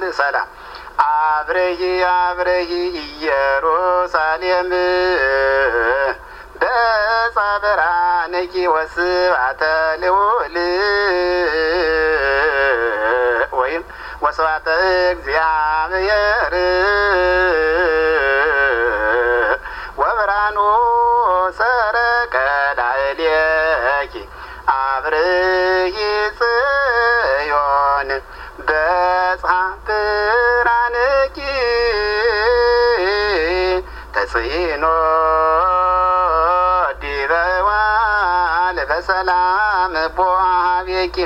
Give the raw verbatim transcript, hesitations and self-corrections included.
ሰላም አብረሂ አብረሂ ኢየሩሳሌም በጻብራነኪ ወስብሐተ ልዑል ወይም ወስብሐተ እግዚአብሔር ወብርሃኑ ሰረቀ ላዕሌኪ አብርሂ ጽዮን በጽሐ ብርሃንኪ ተጽኢኖ ዲበ ዋል በሰላም ቦአ